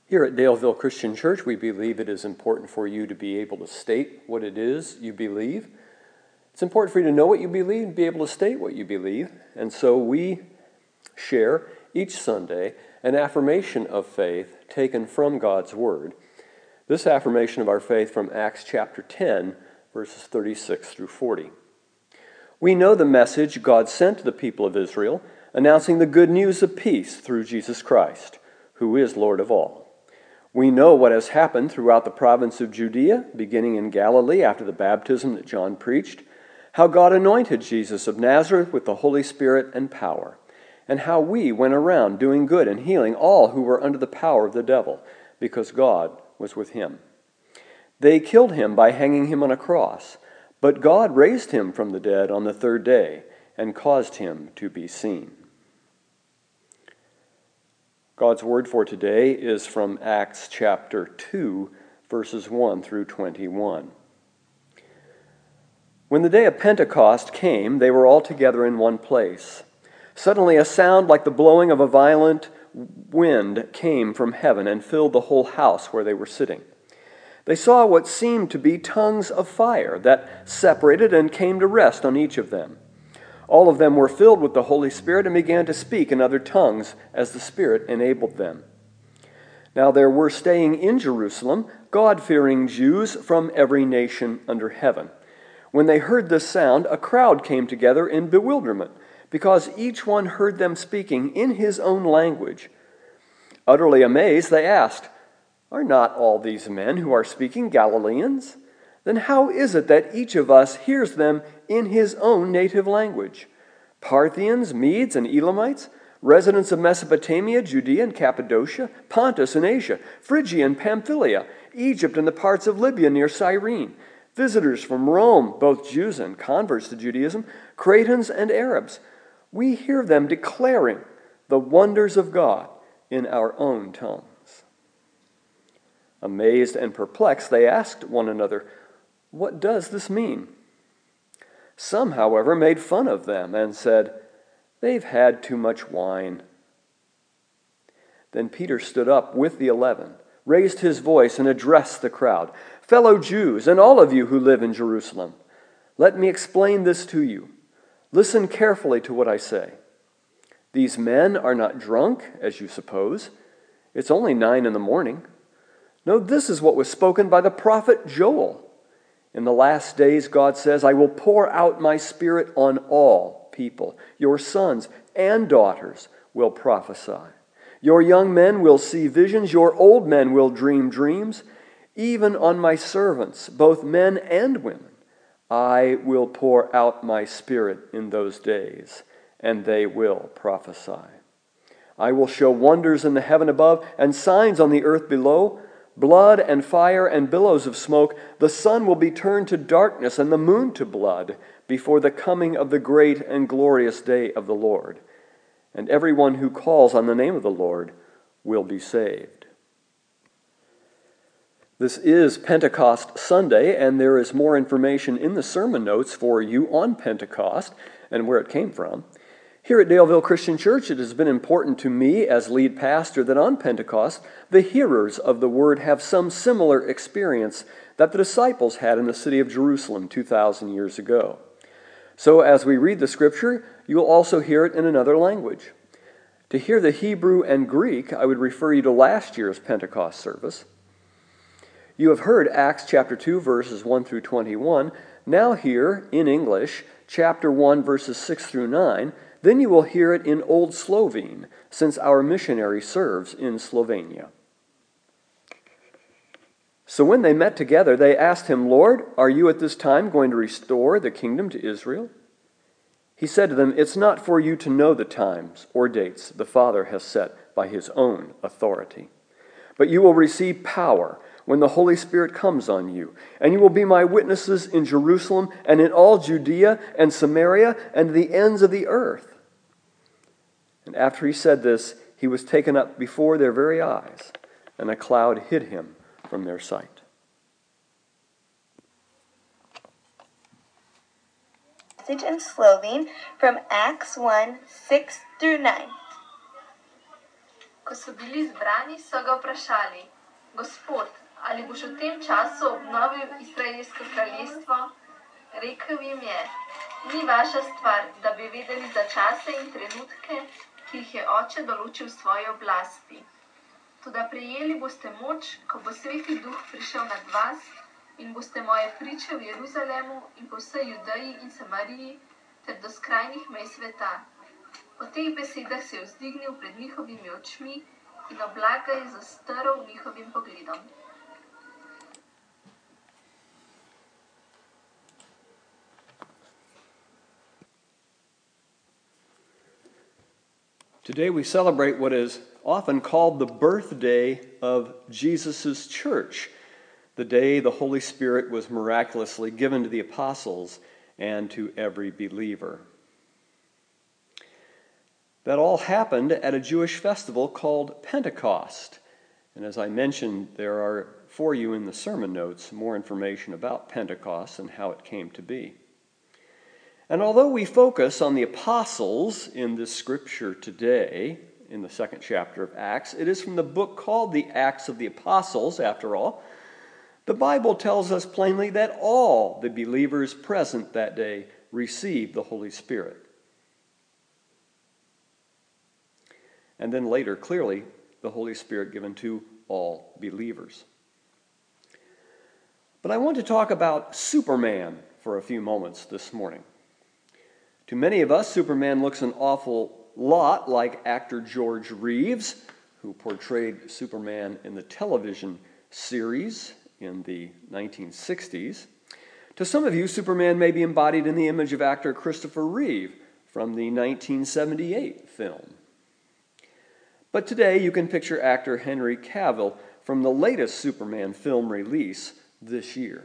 Here at Daleville Christian Church, we believe it is important for you to be able to state what it is you believe. It's important for you to know what you believe and be able to state what you believe. And so we share each Sunday an affirmation of faith taken from God's Word. This affirmation of our faith from Acts chapter 10, verses 36 through 40. We know the message God sent to the people of Israel, announcing the good news of peace through Jesus Christ, who is Lord of all. We know what has happened throughout the province of Judea, beginning in Galilee after the baptism that John preached, how God anointed Jesus of Nazareth with the Holy Spirit and power, and how we went around doing good and healing all who were under the power of the devil, because God was with him. They killed him by hanging him on a cross, but God raised him from the dead on the third day and caused him to be seen. God's word for today is from Acts chapter 2, verses 1 through 21. When the day of Pentecost came, they were all together in one place. Suddenly a sound like the blowing of a violent wind came from heaven and filled the whole house where they were sitting. They saw what seemed to be tongues of fire that separated and came to rest on each of them. All of them were filled with the Holy Spirit and began to speak in other tongues as the Spirit enabled them. Now there were staying in Jerusalem God-fearing Jews from every nation under heaven. When they heard this sound, a crowd came together in bewilderment, because each one heard them speaking in his own language. Utterly amazed, they asked, "Are not all these men who are speaking Galileans? Then how is it that each of us hears them in his own native language? Parthians, Medes, and Elamites, residents of Mesopotamia, Judea and Cappadocia, Pontus and Asia, Phrygia and Pamphylia, Egypt and the parts of Libya near Cyrene, visitors from Rome, both Jews and converts to Judaism, Cretans and Arabs. We hear them declaring the wonders of God in our own tongues." Amazed and perplexed, they asked one another, "What does this mean?" Some, however, made fun of them and said, "They've had too much wine." Then Peter stood up with the 11, raised his voice, and addressed the crowd. "Fellow Jews, and all of you who live in Jerusalem, let me explain this to you. Listen carefully to what I say. These men are not drunk, as you suppose. It's only 9 a.m. No, this is what was spoken by the prophet Joel. In the last days, God says, "I will pour out my Spirit on all people. Your sons and daughters will prophesy. Your young men will see visions. Your old men will dream dreams. Even on my servants, both men and women, I will pour out my Spirit in those days, and they will prophesy. I will show wonders in the heaven above and signs on the earth below, blood and fire and billows of smoke. The sun will be turned to darkness and the moon to blood before the coming of the great and glorious day of the Lord. And everyone who calls on the name of the Lord will be saved." This is Pentecost Sunday, and there is more information in the sermon notes for you on Pentecost and where it came from. Here at Daleville Christian Church, it has been important to me as lead pastor that on Pentecost, the hearers of the word have some similar experience that the disciples had in the city of Jerusalem 2,000 years ago. So as we read the scripture, you will also hear it in another language. To hear the Hebrew and Greek, I would refer you to last year's Pentecost service. You have heard Acts chapter 2, verses 1 through 21. Now hear, in English, chapter 1, verses 6 through 9. Then you will hear it in Old Slovene, since our missionary serves in Slovenia. So when they met together, they asked him, "Lord, are you at this time going to restore the kingdom to Israel?" He said to them, "It's not for you to know the times or dates the Father has set by his own authority. But you will receive power when the Holy Spirit comes on you, and you will be my witnesses in Jerusalem and in all Judea and Samaria and the ends of the earth." And after he said this, he was taken up before their very eyes, and a cloud hid him from their sight. Passage in Slovene from Acts 1, 6 through 9. Ko so bili zbrani, so ga vprašali: Gospod, ali boš v tem času obnovil Izraelsko kraljestvo? Rekel jim je: Ni vaša stvar, da bi vedeli za čase in trenutke, ki jih je Oče določil svoji oblasti. Toda prejeli boste moč, ko bo Sveti Duh prišel nad vas, in boste moje priče v Jeruzalemu in po vsej Judeji in Samariji ter do skrajnih mej sveta. Po teh besedah se je vzdignil pred njihovimi očmi in oblak ga je zastrl njihovim pogledom. Today we celebrate what is often called the birthday of Jesus' church, the day the Holy Spirit was miraculously given to the apostles and to every believer. That all happened at a Jewish festival called Pentecost. And as I mentioned, there are for you in the sermon notes more information about Pentecost and how it came to be. And although we focus on the apostles in this scripture today, in the second chapter of Acts, it is from the book called the Acts of the Apostles, after all. The Bible tells us plainly that all the believers present that day received the Holy Spirit. And then later, clearly, the Holy Spirit given to all believers. But I want to talk about Superman for a few moments this morning. To many of us, Superman looks an awful lot like actor George Reeves, who portrayed Superman in the television series in the 1960s. To some of you, Superman may be embodied in the image of actor Christopher Reeve from the 1978 film. But today you can picture actor Henry Cavill from the latest Superman film release this year.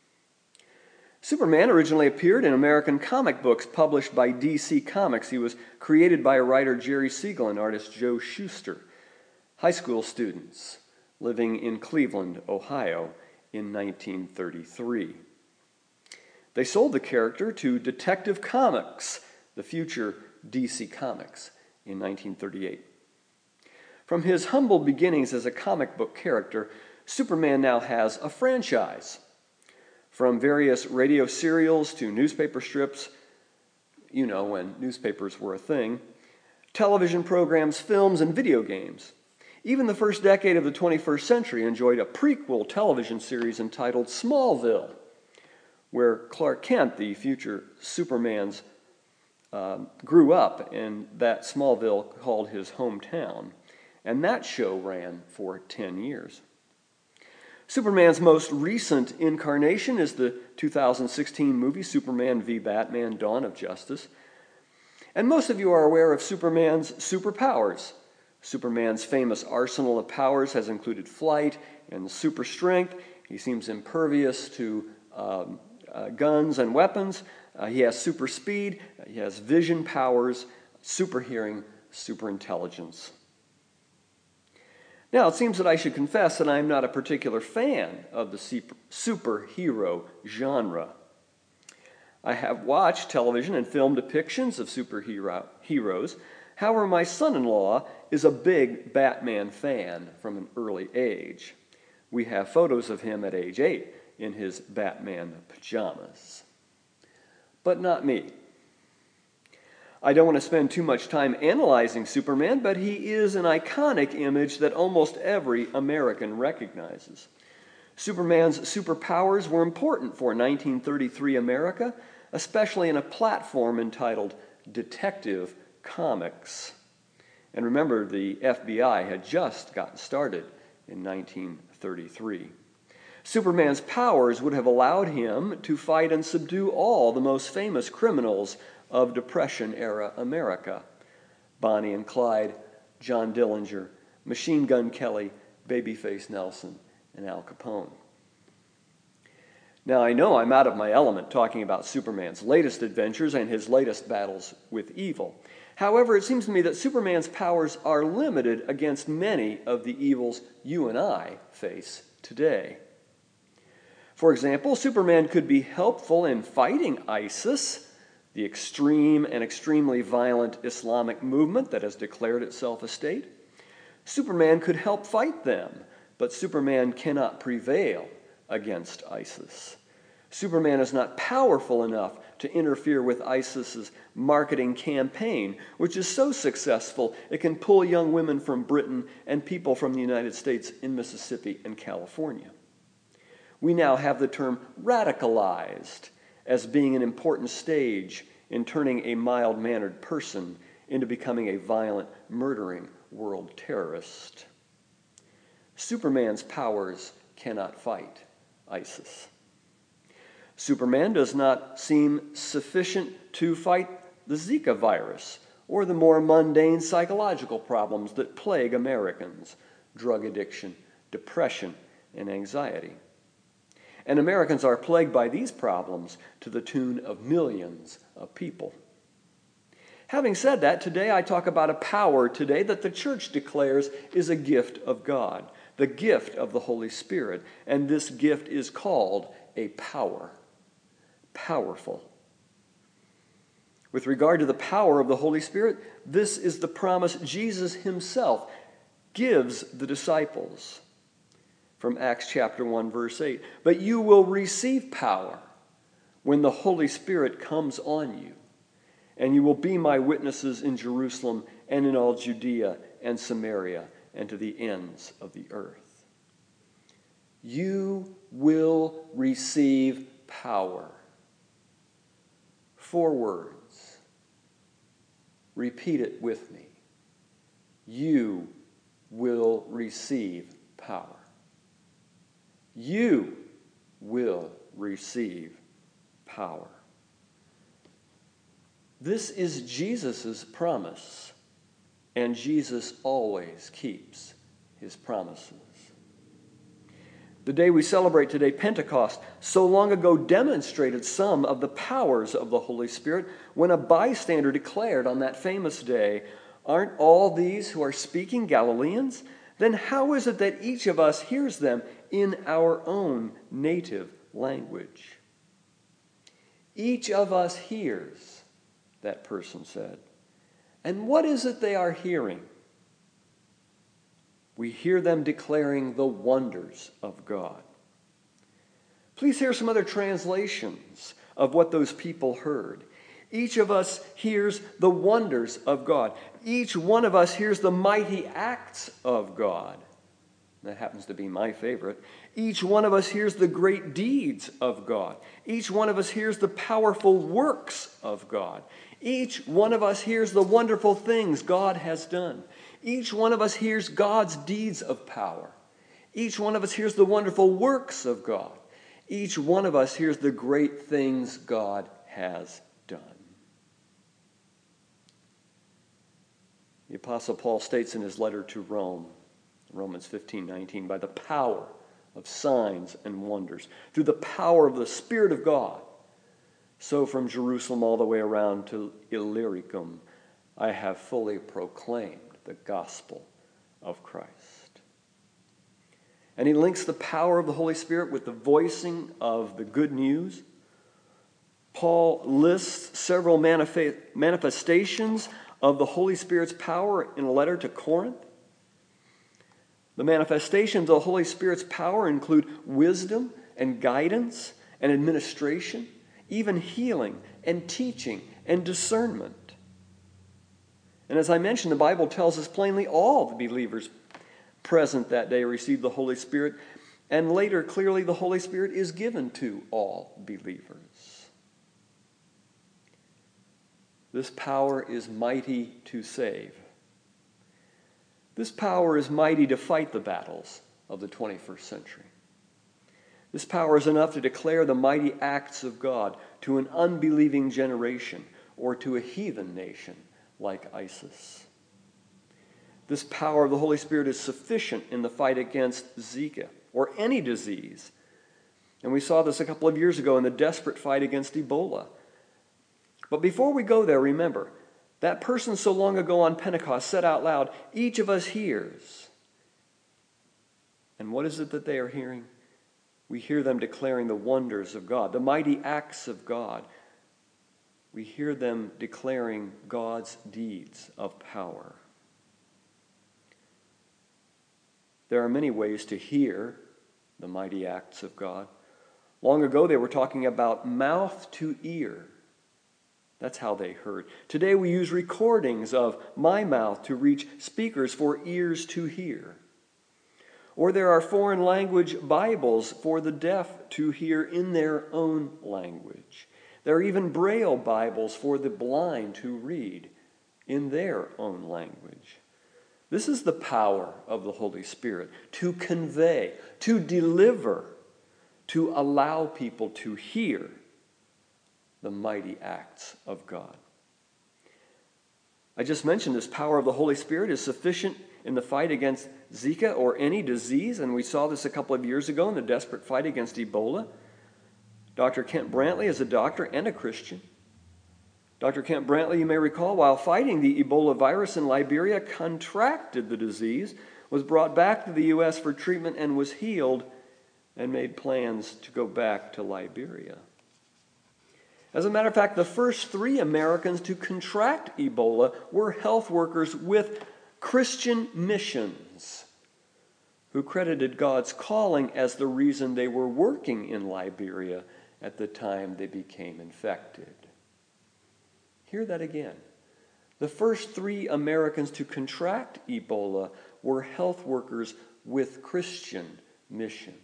Superman originally appeared in American comic books published by DC Comics. He was created by writer Jerry Siegel and artist Joe Shuster, high school students living in Cleveland, Ohio in 1933. They sold the character to Detective Comics, the future DC Comics, in 1938. From his humble beginnings as a comic book character, Superman now has a franchise. From various radio serials to newspaper strips, you know, when newspapers were a thing, television programs, films, and video games. Even the first decade of the 21st century enjoyed a prequel television series entitled Smallville, where Clark Kent, the future Superman's, grew up in that Smallville called his hometown. And that show ran for 10 years. Superman's most recent incarnation is the 2016 movie Superman v. Batman: Dawn of Justice. And most of you are aware of Superman's superpowers. Superman's famous arsenal of powers has included flight and super strength. He seems impervious to guns and weapons. He has super speed. He has vision powers, super hearing, super intelligence. Now, it seems that I should confess that I'm not a particular fan of the superhero genre. I have watched television and film depictions of superheroes. However, my son-in-law is a big Batman fan from an early age. We have photos of him at age 8 in his Batman pajamas. But not me. I don't want to spend too much time analyzing Superman, but he is an iconic image that almost every American recognizes. Superman's superpowers were important for 1933 America, especially in a platform entitled Detective Comics. And remember, the FBI had just gotten started in 1933. Superman's powers would have allowed him to fight and subdue all the most famous criminals of Depression-era America: Bonnie and Clyde, John Dillinger, Machine Gun Kelly, Babyface Nelson, and Al Capone. Now, I know I'm out of my element talking about Superman's latest adventures and his latest battles with evil. However, it seems to me that Superman's powers are limited against many of the evils you and I face today. For example, Superman could be helpful in fighting ISIS, the extreme and extremely violent Islamic movement that has declared itself a state. Superman could help fight them, but Superman cannot prevail against ISIS. Superman is not powerful enough to interfere with ISIS's marketing campaign, which is so successful it can pull young women from Britain and people from the United States in Mississippi and California. We now have the term radicalized as being an important stage in turning a mild-mannered person into becoming a violent, murdering world terrorist. Superman's powers cannot fight ISIS. Superman does not seem sufficient to fight the Zika virus or the more mundane psychological problems that plague Americans: drug addiction, depression, and anxiety. And Americans are plagued by these problems to the tune of millions of people. Having said that, today I talk about a power today that the church declares is a gift of God, the gift of the Holy Spirit, and this gift is called a power. Powerful. With regard to the power of the Holy Spirit, this is the promise Jesus himself gives the disciples from Acts chapter 1, verse 8. But you will receive power when the Holy Spirit comes on you, and you will be my witnesses in Jerusalem and in all Judea and Samaria and to the ends of the earth. You will receive power. 4 words. Repeat it with me. You will receive power. You will receive power. This is Jesus' promise, and Jesus always keeps his promises. The day we celebrate today, Pentecost, so long ago demonstrated some of the powers of the Holy Spirit when a bystander declared on that famous day, "Aren't all these who are speaking Galileans? Then how is it that each of us hears them in our own native language?" Each of us hears, that person said. And what is it they are hearing? We hear them declaring the wonders of God. Please hear some other translations of what those people heard. Each of us hears the wonders of God. Each one of us hears the mighty acts of God. That happens to be my favorite. Each one of us hears the great deeds of God. Each one of us hears the powerful works of God. Each one of us hears the wonderful things God has done. Each one of us hears God's deeds of power. Each one of us hears the wonderful works of God. Each one of us hears the great things God has done. The Apostle Paul states in his letter to Rome, Romans 15:19, by the power of signs and wonders, through the power of the Spirit of God, so from Jerusalem all the way around to Illyricum, I have fully proclaimed the gospel of Christ. And he links the power of the Holy Spirit with the voicing of the good news. Paul lists several manifestations of the Holy Spirit's power in a letter to Corinth. The manifestations of the Holy Spirit's power include wisdom and guidance and administration, even healing and teaching and discernment. And as I mentioned, the Bible tells us plainly all the believers present that day received the Holy Spirit, and later, clearly, the Holy Spirit is given to all believers. This power is mighty to save. This power is mighty to fight the battles of the 21st century. This power is enough to declare the mighty acts of God to an unbelieving generation or to a heathen nation like ISIS. This power of the Holy Spirit is sufficient in the fight against Zika or any disease. And we saw this a couple of years ago in the desperate fight against Ebola. But before we go there, remember, that person so long ago on Pentecost said out loud, each of us hears. And what is it that they are hearing? We hear them declaring the wonders of God, the mighty acts of God. We hear them declaring God's deeds of power. There are many ways to hear the mighty acts of God. Long ago, they were talking about mouth to ear. That's how they heard. Today, we use recordings of my mouth to reach speakers for ears to hear. Or there are foreign language Bibles for the deaf to hear in their own language. There are even Braille Bibles for the blind to read in their own language. This is the power of the Holy Spirit, to convey, to deliver, to allow people to hear the mighty acts of God. I just mentioned this power of the Holy Spirit is sufficient in the fight against Zika or any disease, and we saw this a couple of years ago in the desperate fight against Ebola. Dr. Kent Brantley is a doctor and a Christian. Dr. Kent Brantley, you may recall, while fighting the Ebola virus in Liberia, contracted the disease, was brought back to the U.S. for treatment and was healed, and made plans to go back to Liberia. As a matter of fact, the first 3 Americans to contract Ebola were health workers with Christian missions who credited God's calling as the reason they were working in Liberia at the time they became infected. Hear that again. The first 3 Americans to contract Ebola were health workers with Christian missions.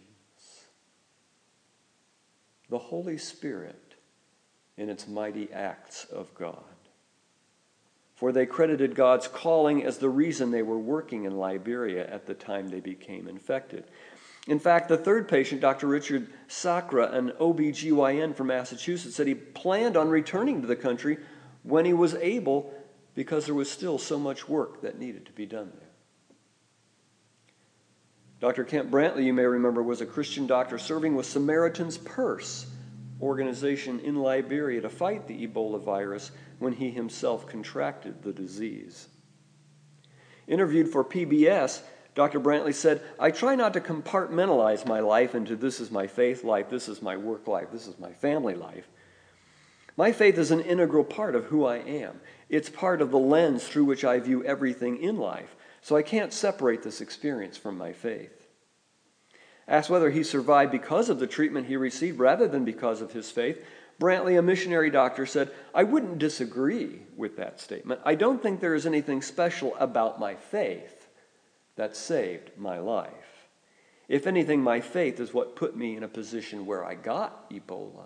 The Holy Spirit in its mighty acts of God. For they credited God's calling as the reason they were working in Liberia at the time they became infected. In fact, the 3rd patient, Dr. Richard Sacra, an OB-GYN from Massachusetts, said he planned on returning to the country when he was able because there was still so much work that needed to be done there. Dr. Kent Brantley, you may remember, was a Christian doctor serving with Samaritan's Purse organization in Liberia to fight the Ebola virus when he himself contracted the disease. Interviewed for PBS, Dr. Brantley said, "I try not to compartmentalize my life into this is my faith life, this is my work life, this is my family life. My faith is an integral part of who I am. It's part of the lens through which I view everything in life, so I can't separate this experience from my faith." Asked whether he survived because of the treatment he received rather than because of his faith, Brantley, a missionary doctor, said, "I wouldn't disagree with that statement. I don't think there is anything special about my faith that saved my life. If anything, my faith is what put me in a position where I got Ebola."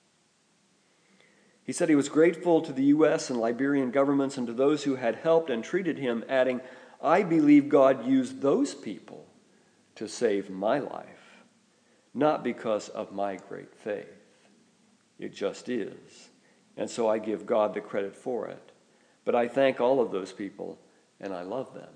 He said he was grateful to the U.S. and Liberian governments and to those who had helped and treated him, adding, "I believe God used those people to save my life, not because of my great faith. It just is. And so I give God the credit for it. But I thank all of those people, and I love them."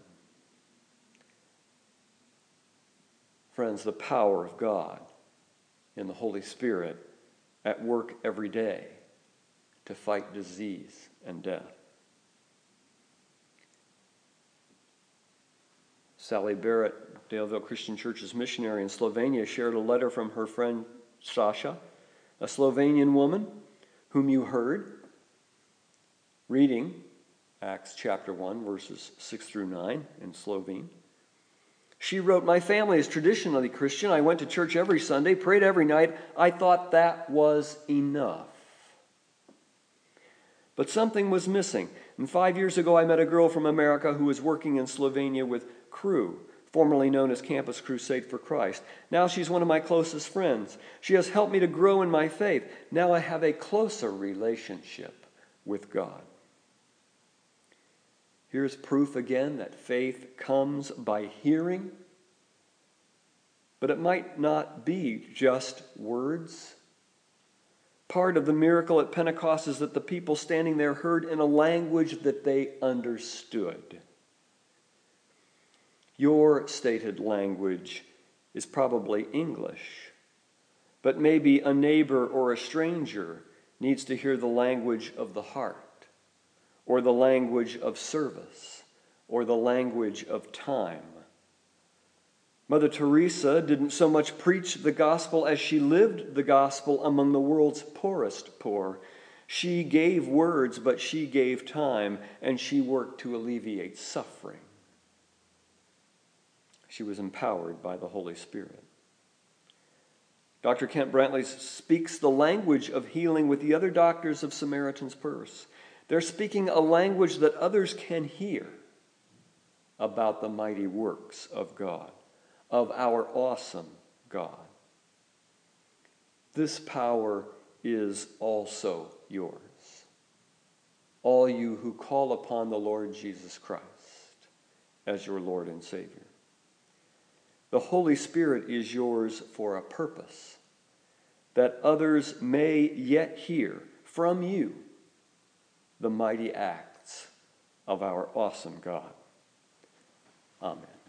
Friends, the power of God in the Holy Spirit at work every day to fight disease and death. Sally Barrett, Daleville Christian Church's missionary in Slovenia, shared a letter from her friend Sasha, a Slovenian woman whom you heard reading Acts chapter 1, verses 6 through 9 in Slovene. She wrote, "My family is traditionally Christian. I went to church every Sunday, prayed every night. I thought that was enough. But something was missing. And 5 years ago, I met a girl from America who was working in Slovenia with Cru, formerly known as Campus Crusade for Christ. Now she's one of my closest friends. She has helped me to grow in my faith. Now I have a closer relationship with God." Here's proof again that faith comes by hearing, but it might not be just words. Part of the miracle at Pentecost is that the people standing there heard in a language that they understood. Your stated language is probably English, but maybe a neighbor or a stranger needs to hear the language of the heart, or the language of service, or the language of time. Mother Teresa didn't so much preach the gospel as she lived the gospel among the world's poorest poor. She gave words, but she gave time, and she worked to alleviate suffering. She was empowered by the Holy Spirit. Dr. Kent Brantley speaks the language of healing with the other doctors of Samaritan's Purse. They're speaking a language that others can hear about the mighty works of God, of our awesome God. This power is also yours. All you who call upon the Lord Jesus Christ as your Lord and Savior. The Holy Spirit is yours for a purpose, that others may yet hear from you the mighty acts of our awesome God. Amen.